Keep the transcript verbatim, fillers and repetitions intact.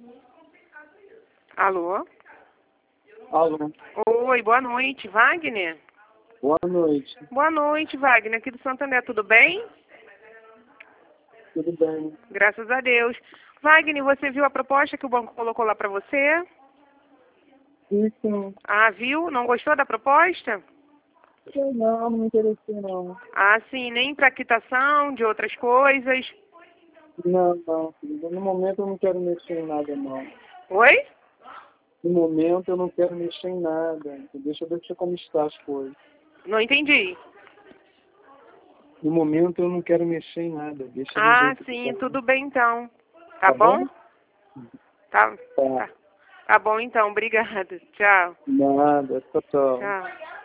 Alô? Alô. Oi, boa noite, Wagner? Boa noite. Boa noite, Wagner, aqui do Santander, tudo bem? Tudo bem? Graças a Deus. Wagner, você viu a proposta que o banco colocou lá para você? Sim, sim. Ah, viu? Não gostou da proposta? Eu não, não me interessei não. Ah, sim, nem para quitação de outras coisas. Não, não, filho. No momento eu não quero mexer em nada, não. Oi? No momento eu não quero mexer em nada. Deixa eu ver como está as coisas. Não entendi. No momento eu não quero mexer em nada. Deixa do Ah, jeito que sim, tá. tudo bem então. Tá, Tá bom? bom? Tá, Tá. tá. Tá bom então, obrigada. Tchau. Nada, tchau, tchau. Tchau.